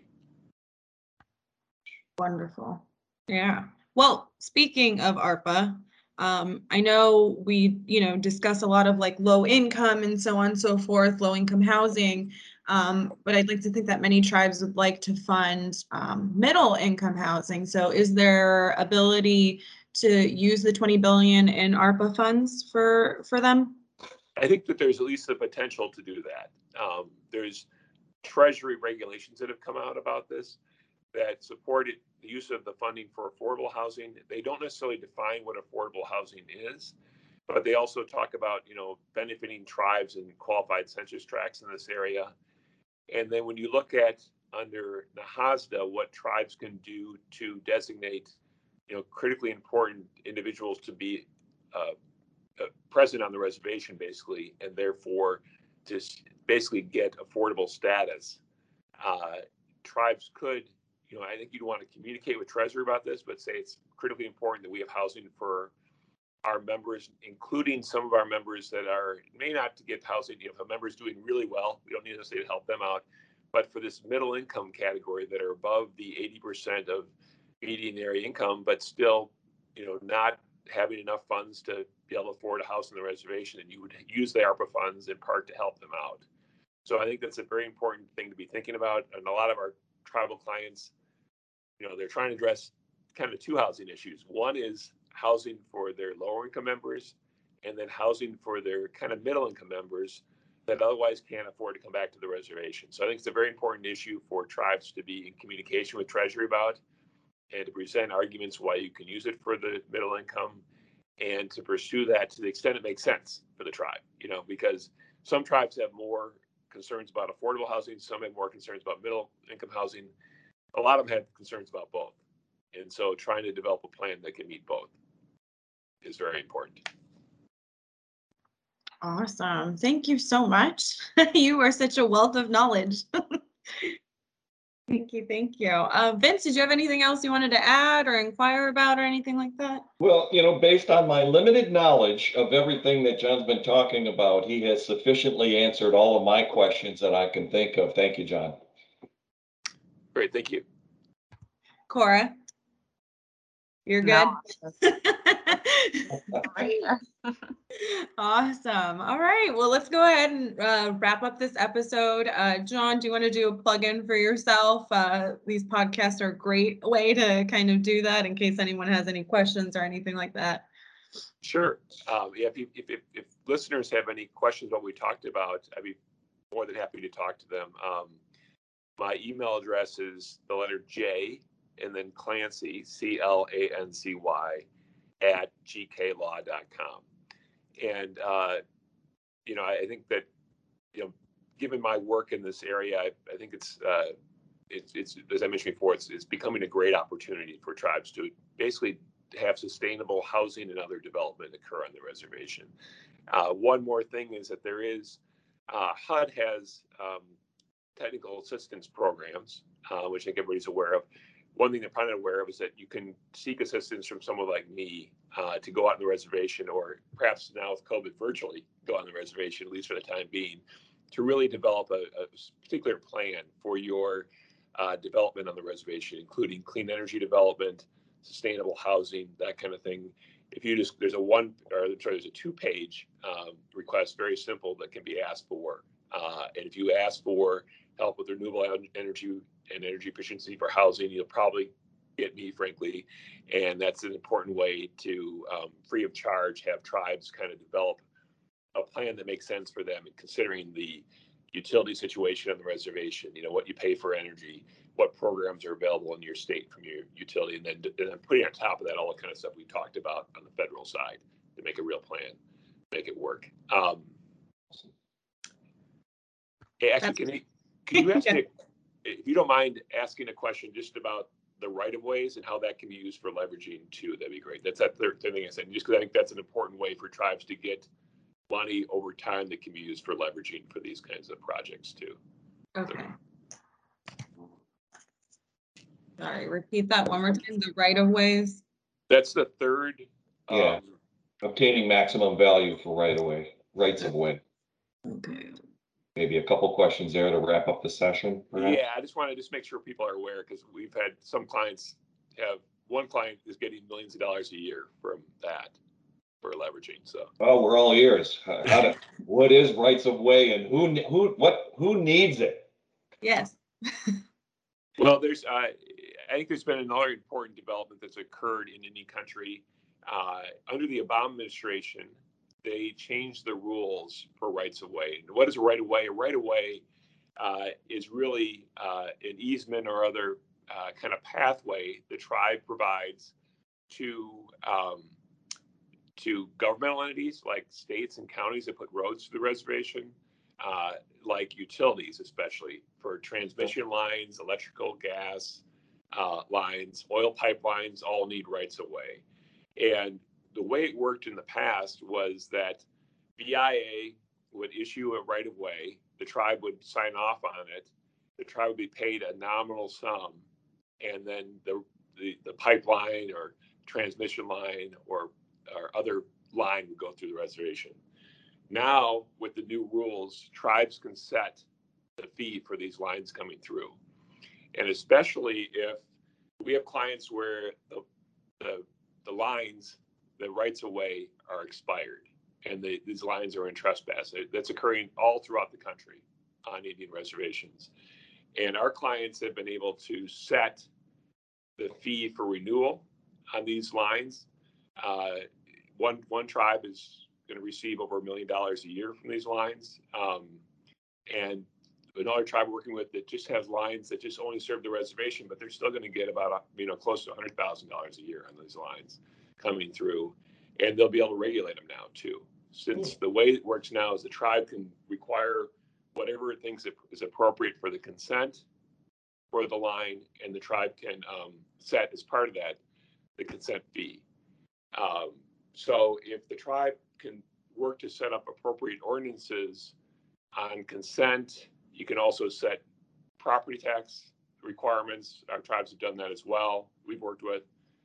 [SPEAKER 1] Wonderful. Yeah. Well, speaking of ARPA, um, I know we, you know, discuss a lot of like low income and so on and so forth, low income housing. Um, but I'd like to think that many tribes would like to fund um, middle income housing. So is there ability to use the twenty billion in ARPA funds for, for them?
[SPEAKER 4] I think that there's at least the potential to do that. Um, there's Treasury regulations that have come out about this that supported the use of the funding for affordable housing. They don't necessarily define what affordable housing is, but they also talk about, you know, benefiting tribes and qualified census tracts in this area. And then when you look at under NAHASDA, what tribes can do to designate, you know, critically important individuals to be uh, uh, present on the reservation, basically, and therefore to basically get affordable status, uh, tribes could, you know, I think you'd want to communicate with Treasury about this, but say it's critically important that we have housing for our members, including some of our members that are, may not get housing, you know, if a member is doing really well, we don't need to say to help them out, but for this middle income category that are above the eighty percent of median area income, but still, you know, not having enough funds to be able to afford a house on the reservation, and you would use the ARPA funds in part to help them out. So I think that's a very important thing to be thinking about. And a lot of our tribal clients, you know, they're trying to address kind of two housing issues. One is housing for their lower income members, and then housing for their kind of middle income members that otherwise can't afford to come back to the reservation. So I think it's a very important issue for tribes to be in communication with Treasury about, and to present arguments why you can use it for the middle income, and to pursue that to the extent it makes sense for the tribe, you know, because some tribes have more concerns about affordable housing, some have more concerns about middle income housing. A lot of them have concerns about both. And so trying to develop a plan that can meet both is very important.
[SPEAKER 1] Awesome. Thank you so much. You are such a wealth of knowledge. Thank you. Thank you. Uh, Vince, did you have anything else you wanted to add or inquire about or anything like that?
[SPEAKER 2] Well, you know, based on my limited knowledge of everything that John's been talking about, he has sufficiently answered all of my questions that I can think of. Thank you, John.
[SPEAKER 4] Great. Thank you.
[SPEAKER 1] Cora, you're good?
[SPEAKER 3] No.
[SPEAKER 1] Awesome. All right. Well, let's go ahead and uh, wrap up this episode. Uh, John, do you want to do a plug-in for yourself? Uh, these podcasts are a great way to kind of do that in case anyone has any questions or anything like that.
[SPEAKER 4] Sure. Um, yeah, if, you, if, if, if listeners have any questions about what we talked about, I'd be more than happy to talk to them. Um, my email address is the letter J and then Clancy, C L A N C Y, at g k law dot com. And, uh, you know, I, I think that, you know, given my work in this area, I, I think it's, uh, it's, it's, as I mentioned before, it's, it's becoming a great opportunity for tribes to basically have sustainable housing and other development occur on the reservation. Uh, one more thing is that there is, uh, H U D has um, technical assistance programs, uh, which I think everybody's aware of. One thing they're probably not aware of is that you can seek assistance from someone like me uh, to go out on the reservation, or perhaps now with COVID virtually go on the reservation, at least for the time being, to really develop a, a particular plan for your uh, development on the reservation, including clean energy development, sustainable housing, that kind of thing. If you just, there's a one, or sorry, there's a two-page um, request, very simple, that can be asked for. Uh, and if you ask for help with renewable energy and energy efficiency for housing, you'll probably get me, frankly. And that's an important way to, um, free of charge, have tribes kind of develop a plan that makes sense for them, and considering the utility situation on the reservation, you know, what you pay for energy, what programs are available in your state from your utility, and then, and then putting on top of that all the kind of stuff we talked about on the federal side to make a real plan, make it work. Um, hey, actually, can you, can you ask me, if you don't mind asking a question just about the right of ways and how that can be used for leveraging too? That'd be great. That's that third thing I said, just because I think that's an important way for tribes to get money over time that can be used for leveraging for these kinds of projects too.
[SPEAKER 1] Okay. Sorry, repeat that one more time. The right of ways.
[SPEAKER 4] That's the third.
[SPEAKER 2] Yeah.
[SPEAKER 4] Um,
[SPEAKER 2] Obtaining maximum value for right of way, rights of way.
[SPEAKER 1] Okay.
[SPEAKER 2] Maybe a couple questions there to wrap up the session. Perhaps?
[SPEAKER 4] Yeah, I just want to just make sure people are aware, because we've had some clients have, one client is getting millions of dollars a year from that for leveraging. So,
[SPEAKER 2] Well, we're all ears. How how to, what is rights of way, and who ne- who what who needs it?
[SPEAKER 1] Yes.
[SPEAKER 4] well, there's uh, I think there's been another important development that's occurred in any country uh, under the Obama administration. They changed the rules for rights of way. And what is a right of way? A right of way uh, is really uh, an easement or other uh, kind of pathway the tribe provides to um, to governmental entities like states and counties that put roads to the reservation, uh, like utilities, especially for transmission lines, electrical, gas uh, lines, oil pipelines, all need rights of way. And the way it worked in the past was that B I A would issue a right of way, the tribe would sign off on it, the tribe would be paid a nominal sum, and then the the, the pipeline or transmission line or, or other line would go through the reservation. Now, with the new rules, tribes can set the fee for these lines coming through. And especially if we have clients where the, the, the lines, the rights of way are expired and the, these lines are in trespass. That's occurring all throughout the country on Indian reservations. And our clients have been able to set the fee for renewal on these lines. Uh, one, one tribe is going to receive over a million dollars a year from these lines. Um, and another tribe we're working with that just has lines that just only serve the reservation, but they're still going to get about, you know, close to one hundred thousand dollars a year on these lines coming through. And they'll be able to regulate them now too. Since the way it works now is the tribe can require whatever it thinks is appropriate for the consent for the line, and the tribe can um, set as part of that the consent fee. Um, so if the tribe can work to set up appropriate ordinances on consent, you can also set property tax requirements. Our tribes have done that as well. We've worked with,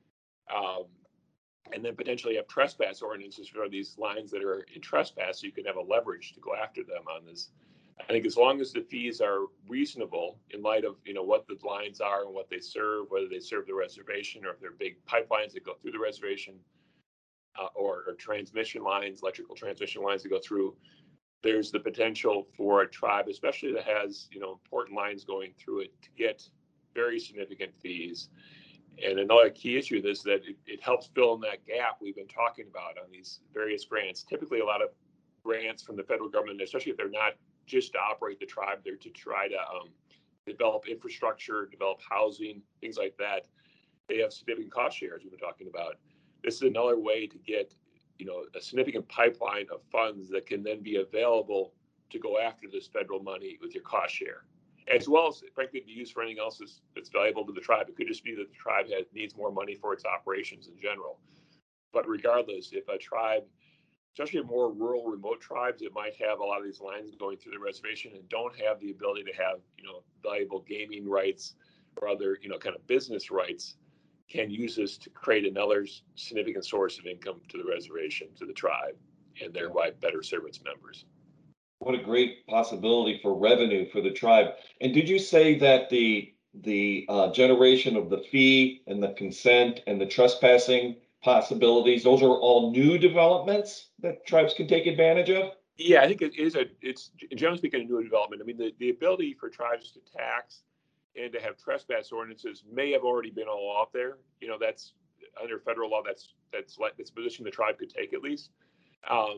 [SPEAKER 4] um, and then potentially have trespass ordinances for these lines that are in trespass, so you can have a leverage to go after them on this. I think as long as the fees are reasonable in light of, you know, what the lines are and what they serve, whether they serve the reservation or if they're big pipelines that go through the reservation, uh, or, or transmission lines, electrical transmission lines that go through, there's the potential for a tribe, especially that has, you know, important lines going through it, to get very significant fees. And another key issue is that it, it helps fill in that gap we've been talking about on these various grants. Typically, a lot of grants from the federal government, especially if they're not just to operate the tribe, they're to try to um, develop infrastructure, develop housing, things like that. They have significant cost shares we've been talking about. This is another way to get, you know, a significant pipeline of funds that can then be available to go after this federal money with your cost share, as well as, frankly, be used for anything else that's, that's valuable to the tribe. It could just be that the tribe has, needs more money for its operations in general. But regardless, if a tribe, especially more rural, remote tribes that might have a lot of these lines going through the reservation and don't have the ability to have, you know, valuable gaming rights or other, you know, kind of business rights, can use this to create another significant source of income to the reservation, to the tribe, and thereby better serve its members.
[SPEAKER 2] What a great possibility for revenue for the tribe. And did you say that the the uh, generation of the fee and the consent and the trespassing possibilities, those are all new developments that tribes can take advantage of?
[SPEAKER 4] Yeah, I think it is a, it's generally speaking, a new development. I mean, the, the ability for tribes to tax and to have trespass ordinances may have already been all out there. You know, that's under federal law, that's, that's like this position the tribe could take at least. Um,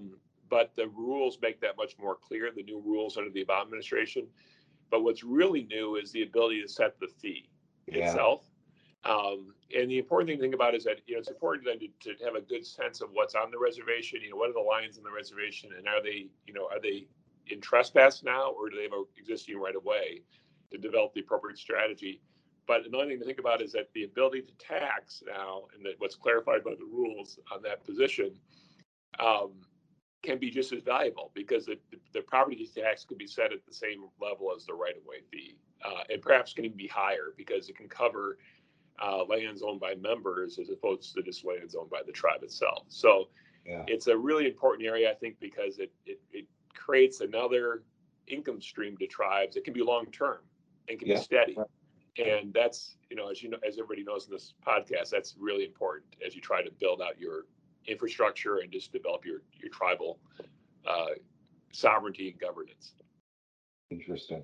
[SPEAKER 4] but the rules make that much more clear, the new rules under the Obama administration. But what's really new is the ability to set the fee
[SPEAKER 2] Yeah.
[SPEAKER 4] itself. Um, and the important thing to think about is that, you know, it's important then to, to have a good sense of what's on the reservation. You know, what are the lines on the reservation, and are they, you know, are they in trespass now, or do they have an existing right of way to develop the appropriate strategy? But another thing to think about is that the ability to tax now, and that what's clarified by the rules on that position, um, can be just as valuable, because the, the property tax could be set at the same level as the right of way fee, uh, and perhaps can even be higher, because it can cover Uh, lands owned by members as opposed to just lands owned by the tribe itself. So
[SPEAKER 2] Yeah.
[SPEAKER 4] it's a really important area, I think, because it, it, it creates another income stream to tribes. It can be long term and can
[SPEAKER 2] Yeah.
[SPEAKER 4] be steady.
[SPEAKER 2] Right.
[SPEAKER 4] And that's, you know, as you know, as everybody knows in this podcast, that's really important as you try to build out your infrastructure and just develop your, your tribal uh, sovereignty and governance.
[SPEAKER 2] Interesting.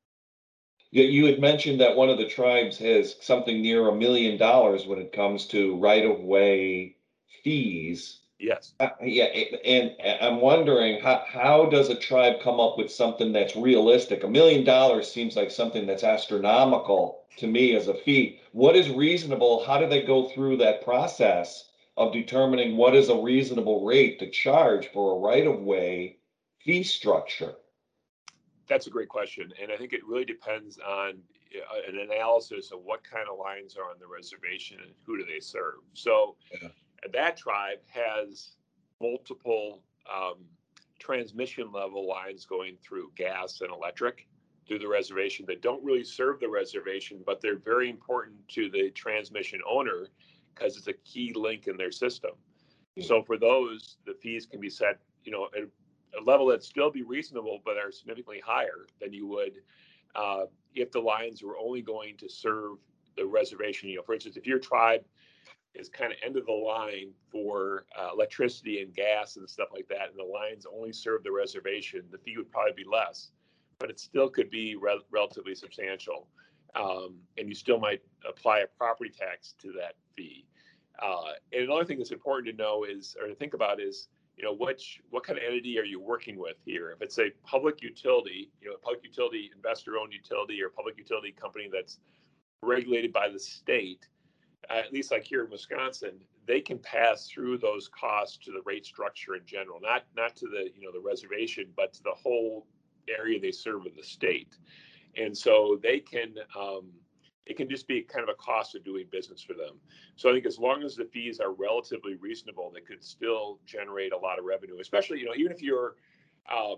[SPEAKER 2] Yeah, you had mentioned that one of the tribes has something near a million dollars when it comes to right-of-way fees.
[SPEAKER 4] Yes.
[SPEAKER 2] Uh, yeah, it- and and I'm wondering, how, how does a tribe come up with something that's realistic? A million dollars seems like something that's astronomical to me as a fee. What is reasonable? How do they go through that process of determining what is a reasonable rate to charge for a right-of-way fee structure?
[SPEAKER 4] That's a great question. And I think it really depends on uh, an analysis of what kind of lines are on the reservation and who do they serve. So
[SPEAKER 2] Yeah.
[SPEAKER 4] that tribe has multiple um, transmission level lines going through gas and electric through the reservation that don't really serve the reservation, but they're very important to the transmission owner because it's a key link in their system.
[SPEAKER 2] Yeah.
[SPEAKER 4] So for those, the fees can be set, you know, at a level that still be reasonable, but are significantly higher than you would uh, if the lines were only going to serve the reservation. You know, for instance, if your tribe is kind of end of the line for uh, electricity and gas and stuff like that, and the lines only serve the reservation, the fee would probably be less, but it still could be re- relatively substantial. Um, and you still might apply a property tax to that fee. Uh, and another thing that's important to know is, or to think about is, you know, which, what kind of entity are you working with here? If it's a public utility, you know, a public utility, investor-owned utility, or public utility company that's regulated by the state, uh, at least like here in Wisconsin, they can pass through those costs to the rate structure in general, not not to the, you know, the reservation, but to the whole area they serve in the state. And so they can, um, it can just be kind of a cost of doing business for them. So I think as long as the fees are relatively reasonable, they could still generate a lot of revenue, especially, you know, even if you're, um,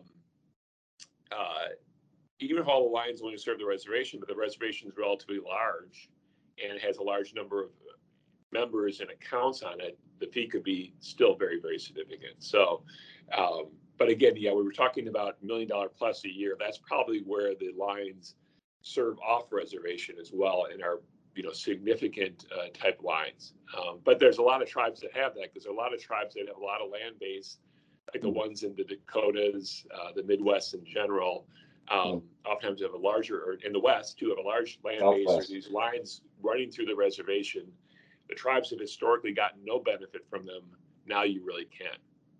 [SPEAKER 4] uh, even if all the lines only serve the reservation, but the reservation is relatively large and it has a large number of members and accounts on it, the fee could be still very, very significant. So, um, but again, yeah, we were talking about million dollar plus a year. That's probably where the lines serve off reservation as well and are, you know, significant uh, type lines. Um, but there's a lot of tribes that have that, because there are a lot of tribes that have a lot of land base, like the ones in the Dakotas, uh, the Midwest in general. Um, oftentimes have a larger, or in the West too, have a large land base. There's these lines running through the reservation. The tribes have historically gotten no benefit from them. Now you really can.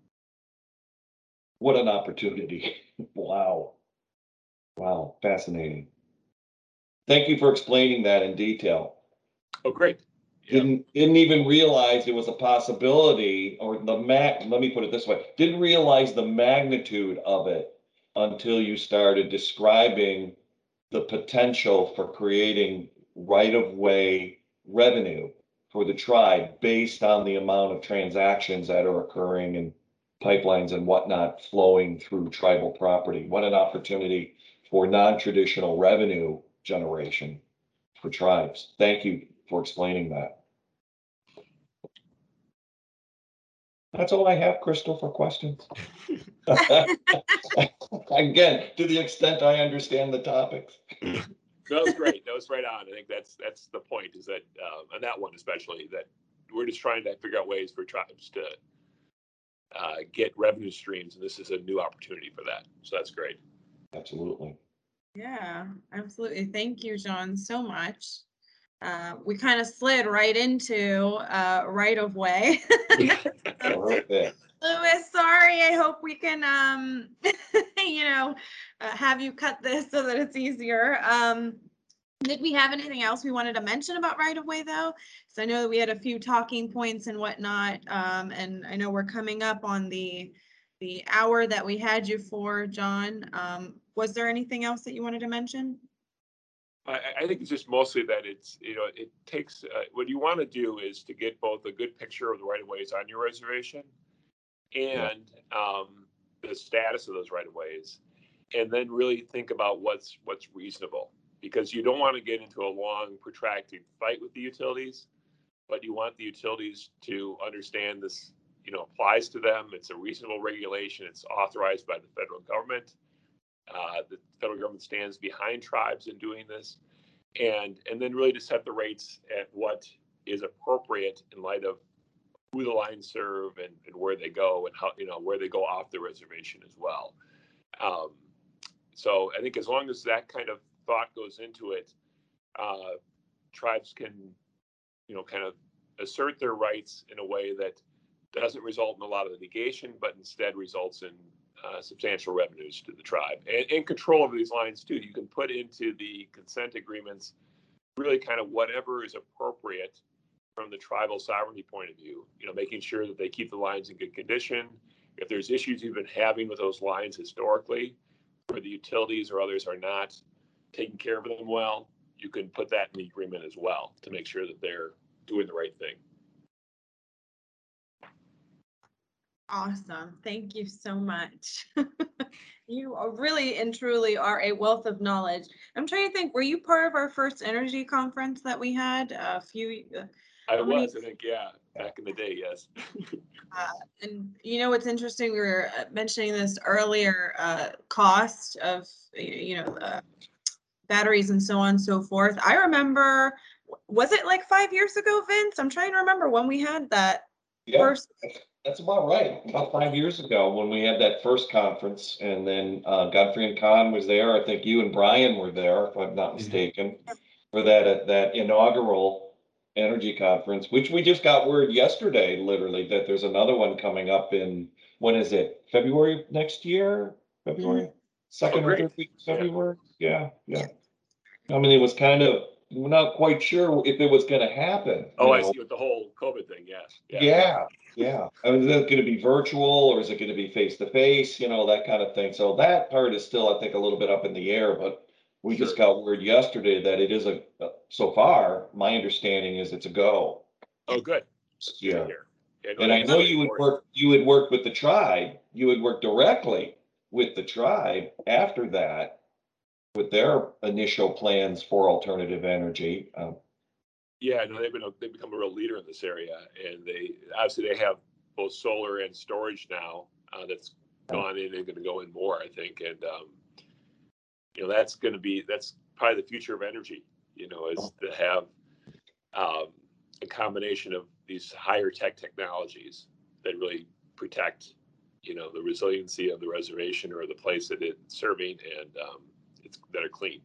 [SPEAKER 2] What an opportunity. Wow. Wow, fascinating. Thank you for explaining that in detail.
[SPEAKER 4] Oh, great. Yeah.
[SPEAKER 2] Didn't didn't even realize it was a possibility, or the mag, let me put it this way, didn't realize the magnitude of it until you started describing the potential for creating right-of-way revenue for the tribe based on the amount of transactions that are occurring and pipelines and whatnot flowing through tribal property. What an opportunity for non-traditional revenue generation for tribes. Thank you for explaining that. That's all I have, Crystal, for questions. Again, to the extent I understand the topics.
[SPEAKER 4] That was great. That was right on. I think that's that's the point, is that uh, on that one especially, that we're just trying to figure out ways for tribes to uh, get revenue streams, and this is a new opportunity for that. So that's great.
[SPEAKER 2] Absolutely.
[SPEAKER 1] Yeah, absolutely. Thank you, John, so much. Uh, we kind of slid right into uh, right of way.
[SPEAKER 2] Perfect.
[SPEAKER 1] Louis, sorry. I hope we can, um, you know, uh, have you cut this so that it's easier. Um, did we have anything else we wanted to mention about right of way though? So I know that we had a few talking points and whatnot. Um, and I know we're coming up on the the hour that we had you for, John. Um, was there anything else that you wanted to mention?
[SPEAKER 4] I, I think it's just mostly that it's, you know, it takes, uh, what you want to do is to get both a good picture of the right of ways on your reservation and um, the status of those right of ways, and then really think about what's what's reasonable, because you don't want to get into a long protracted fight with the utilities, but you want the utilities to understand this, you know, applies to them. It's a reasonable regulation. It's authorized by the federal government. Uh, the federal government stands behind tribes in doing this, and and then really to set the rates at what is appropriate in light of who the lines serve and, and where they go and how, you know, where they go off the reservation as well. Um, so I think as long as that kind of thought goes into it, uh, tribes can, you know, kind of assert their rights in a way that doesn't result in a lot of litigation, but instead results in uh, substantial revenues to the tribe and, and control over these lines too. You can put into the consent agreements really kind of whatever is appropriate from the tribal sovereignty point of view, you know, making sure that they keep the lines in good condition. If there's issues you've been having with those lines historically, where the utilities or others are not taking care of them well, you can put that in the agreement as well to make sure that they're doing the right thing.
[SPEAKER 1] Awesome. Thank you so much. You are really and truly are a wealth of knowledge. I'm trying to think, were you part of our first energy conference that we had a few? Uh,
[SPEAKER 4] I
[SPEAKER 1] how
[SPEAKER 4] was,
[SPEAKER 1] many-
[SPEAKER 4] I think, yeah, back in the day, yes.
[SPEAKER 1] uh, and you know what's interesting? We were uh, mentioning this earlier. Uh, cost of you know uh, batteries and so on and so forth. I remember, was it like five years ago, Vince? I'm trying to remember when we had that
[SPEAKER 2] Yeah,
[SPEAKER 1] first.
[SPEAKER 2] that's about right. About five years ago when we had that first conference, and then uh, Godfrey and Con was there. I think you and Brian were there, if I'm not mistaken, for that uh, that inaugural energy conference, which we just got word yesterday, literally, that there's another one coming up in, when is it? February next year? February? Second
[SPEAKER 4] Oh,
[SPEAKER 2] or
[SPEAKER 4] great.
[SPEAKER 2] third week of February? Yeah, yeah. I mean, it was kind of, we're not quite sure if it was gonna happen.
[SPEAKER 4] Oh,
[SPEAKER 2] you
[SPEAKER 4] I
[SPEAKER 2] know.
[SPEAKER 4] see with the whole COVID thing, yes.
[SPEAKER 2] Yeah, yeah. I mean, is it gonna be virtual or is it gonna be face to face, you know, that kind of thing. So that part is still, I think, a little bit up in the air, but we just
[SPEAKER 4] Sure.
[SPEAKER 2] got word yesterday that it is a, so far, my understanding is it's a go.
[SPEAKER 4] Oh, good. That's good to
[SPEAKER 2] Yeah.
[SPEAKER 4] hear. Yeah, no,
[SPEAKER 2] And I
[SPEAKER 4] that's
[SPEAKER 2] know
[SPEAKER 4] really
[SPEAKER 2] you would
[SPEAKER 4] important.
[SPEAKER 2] work, you would work with the tribe, you would work directly with the tribe after that with their initial plans for alternative energy. Um,
[SPEAKER 4] Yeah, no, they've been a, they've become a real leader in this area, and they obviously they have both solar and storage now uh, that's gone in and going to go in more, I think, and um, you know that's going to be that's probably the future of energy. You know, is to have um, a combination of these higher tech technologies that really protect, you know, the resiliency of the reservation or the place that it's serving, and um, it's that are clean.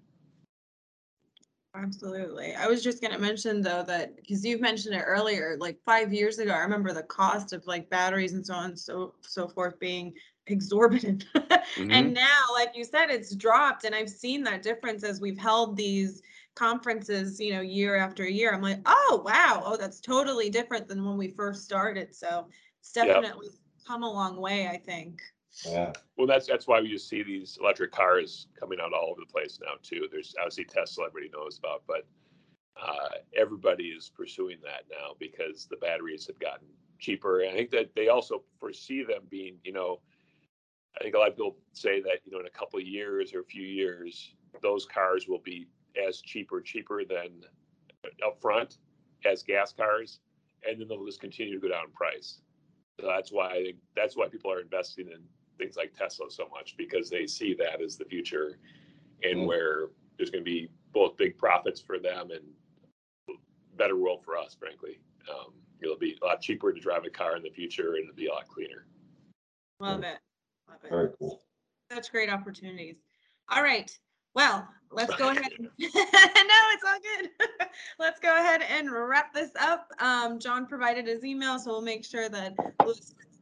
[SPEAKER 1] Absolutely. I was just gonna mention though that because you've mentioned it earlier, like five years ago, I remember the cost of like batteries and so on and so so forth being exorbitant.
[SPEAKER 4] Mm-hmm.
[SPEAKER 1] And now, like you said, it's dropped. And I've seen that difference as we've held these conferences, you know, year after year. I'm like, oh wow, oh, that's totally different than when we first started. So it's
[SPEAKER 4] Yep.
[SPEAKER 1] definitely come a long way, I think.
[SPEAKER 2] yeah.
[SPEAKER 4] Well, that's that's why you see these electric cars coming out all over the place now too. There's obviously Tesla everybody knows about, but uh, everybody is pursuing that now because the batteries have gotten cheaper. And I think that they also foresee them being, you know, I think a lot of people say that, you know, in a couple of years or a few years, those cars will be as cheap or cheaper than upfront as gas cars, and then they'll just continue to go down in price. So that's why I think that's why people are investing in things like Tesla so much, because they see that as the future and
[SPEAKER 2] Mm.
[SPEAKER 4] where there's going to be both big profits for them and better world for us, frankly. Um, it'll be a lot cheaper to drive a car in the future and it'll be a lot cleaner.
[SPEAKER 1] Love it. Love it.
[SPEAKER 2] Very cool.
[SPEAKER 1] Such great opportunities. All right. Well, let's go ahead. no, it's all good. Let's go ahead and wrap this up. Um, John provided his email, so we'll make sure that Louis gets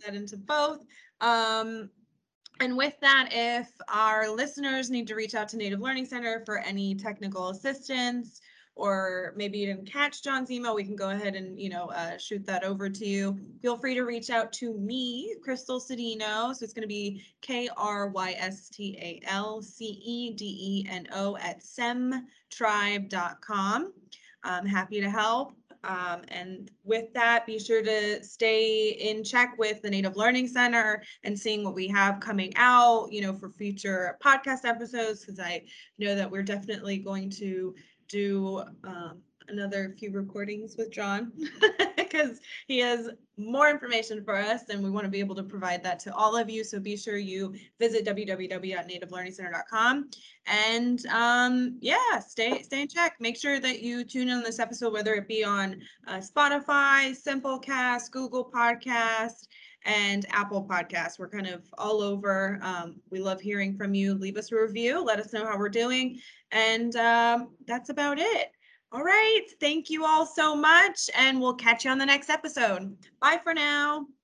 [SPEAKER 1] that into both. Um, and with that, if our listeners need to reach out to Native Learning Center for any technical assistance, or maybe you didn't catch John's email, we can go ahead and, you know, uh, shoot that over to you. Feel free to reach out to me, Crystal Cedeno. So it's going to be K R Y S T A L C E D E N O at sem tribe dot com. I'm happy to help. Um, and with that, be sure to stay in check with the Native Learning Center and seeing what we have coming out, you know, for future podcast episodes, because I know that we're definitely going to do um, another few recordings with John because he has more information for us and we want to be able to provide that to all of you. So be sure you visit w w w dot native learning center dot com and um, yeah, stay stay in check. Make sure that you tune in on this episode, whether it be on uh, Spotify, Simplecast, Google Podcast, and Apple Podcasts. We're kind of all over. Um, we love hearing from you. Leave us a review. Let us know how we're doing. And um, that's about it. All right. Thank you all so much. And we'll catch you on the next episode. Bye for now.